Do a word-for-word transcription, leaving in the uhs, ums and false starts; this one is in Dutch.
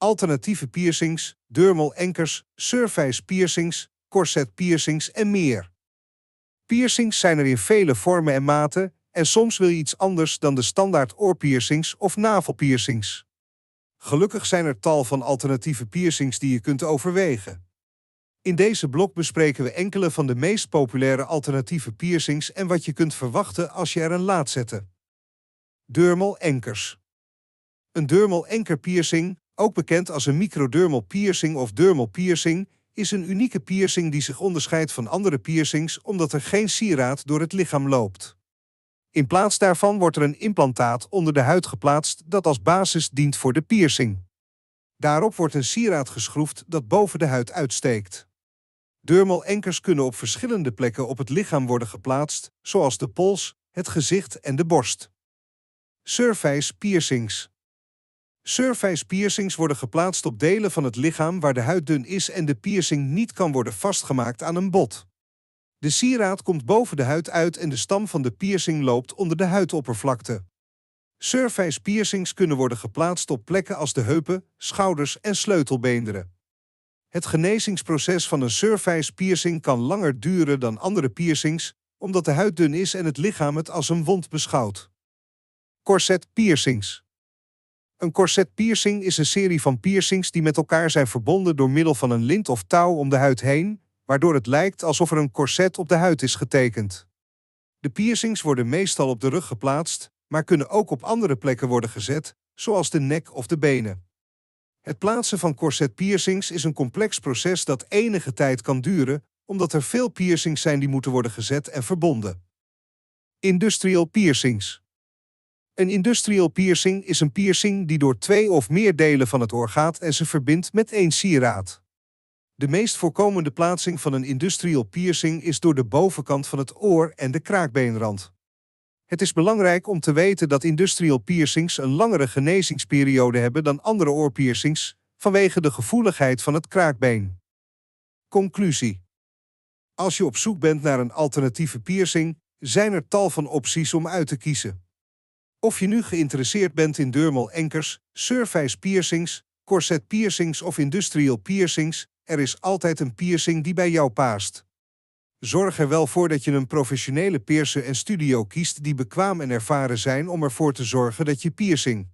alternatieve piercings, dermal anchors, surface piercings, corset piercings en meer. Piercings zijn er in vele vormen en maten en soms wil je iets anders dan de standaard oorpiercings of navelpiercings. Gelukkig zijn er tal van alternatieve piercings die je kunt overwegen. In deze blog bespreken we enkele van de meest populaire alternatieve piercings en wat je kunt verwachten als je er een laat zetten. Dermal anchors. Een dermal anchor piercing, ook bekend als een microdermal piercing of dermal piercing, is een unieke piercing die zich onderscheidt van andere piercings omdat er geen sieraad door het lichaam loopt. In plaats daarvan wordt er een implantaat onder de huid geplaatst dat als basis dient voor de piercing. Daarop wordt een sieraad geschroefd dat boven de huid uitsteekt. Dermal anchors kunnen op verschillende plekken op het lichaam worden geplaatst, zoals de pols, het gezicht en de borst. Surface piercings. Surface piercings worden geplaatst op delen van het lichaam waar de huid dun is en de piercing niet kan worden vastgemaakt aan een bot. De sieraad komt boven de huid uit en de stam van de piercing loopt onder de huidoppervlakte. Surface piercings kunnen worden geplaatst op plekken als de heupen, schouders en sleutelbeenderen. Het genezingsproces van een surface piercing kan langer duren dan andere piercings, omdat de huid dun is en het lichaam het als een wond beschouwt. Corset piercings. Een corset piercing is een serie van piercings die met elkaar zijn verbonden door middel van een lint of touw om de huid heen, waardoor het lijkt alsof er een corset op de huid is getekend. De piercings worden meestal op de rug geplaatst, maar kunnen ook op andere plekken worden gezet, zoals de nek of de benen. Het plaatsen van corset piercings is een complex proces dat enige tijd kan duren, omdat er veel piercings zijn die moeten worden gezet en verbonden. Industrial piercings. Een industrial piercing is een piercing die door twee of meer delen van het oor gaat en ze verbindt met één sieraad. De meest voorkomende plaatsing van een industrial piercing is door de bovenkant van het oor en de kraakbeenrand. Het is belangrijk om te weten dat industrial piercings een langere genezingsperiode hebben dan andere oorpiercings, vanwege de gevoeligheid van het kraakbeen. Conclusie. Als je op zoek bent naar een alternatieve piercing, zijn er tal van opties om uit te kiezen. Of je nu geïnteresseerd bent in dermal anchors, surface piercings, corset piercings of industrial piercings, er is altijd een piercing die bij jou past. Zorg er wel voor dat je een professionele piercer en studio kiest die bekwaam en ervaren zijn om ervoor te zorgen dat je piercing